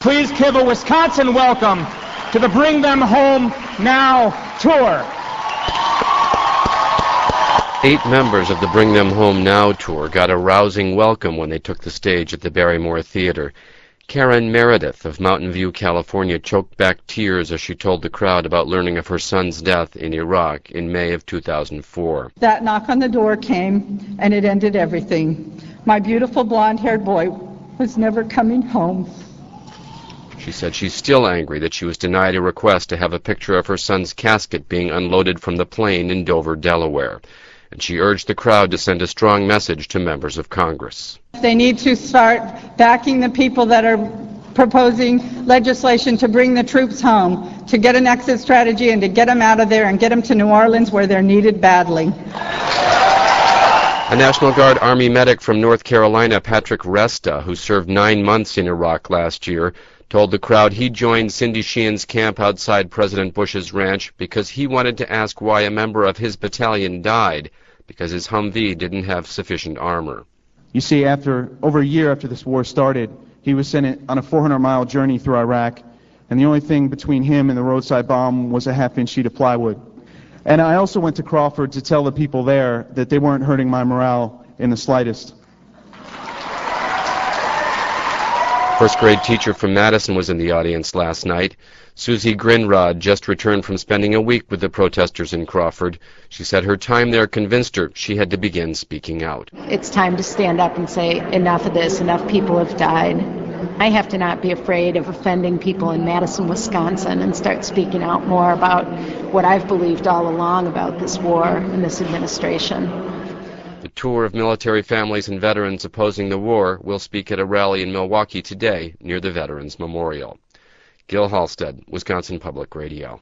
Please give a Wisconsin welcome to the Bring Them Home Now tour. 8 members of the Bring Them Home Now tour got a rousing welcome when they took the stage at the Barrymore Theater. Karen Meredith of Mountain View, California, choked back tears as she told the crowd about learning of her son's death in Iraq in May of 2004. That knock on the door came, and it ended everything. My beautiful blonde-haired boy was never coming home. She said she's still angry that she was denied a request to have a picture of her son's casket being unloaded from the plane in Dover, Delaware. And she urged the crowd to send a strong message to members of Congress. They need to start backing the people that are proposing legislation to bring the troops home, to get an exit strategy and to get them out of there and get them to New Orleans where they're needed badly. A National Guard Army medic from North Carolina, Patrick Resta, who served 9 months in Iraq last year, told the crowd he joined Cindy Sheehan's camp outside President Bush's ranch because he wanted to ask why a member of his battalion died, because his Humvee didn't have sufficient armor. You see, over a year after this war started, he was sent on a 400-mile journey through Iraq, and the only thing between him and the roadside bomb was a half-inch sheet of plywood. And I also went to Crawford to tell the people there that they weren't hurting my morale in the slightest. First-grade teacher from Madison was in the audience last night. Susie Grinrod just returned from spending a week with the protesters in Crawford. She said her time there convinced her she had to begin speaking out. It's time to stand up and say, enough of this, enough people have died. I have to not be afraid of offending people in Madison, Wisconsin, and start speaking out more about what I've believed all along about this war and this administration. The tour of military families and veterans opposing the war will speak at a rally in Milwaukee today near the Veterans Memorial. Gil Halstead, Wisconsin Public Radio.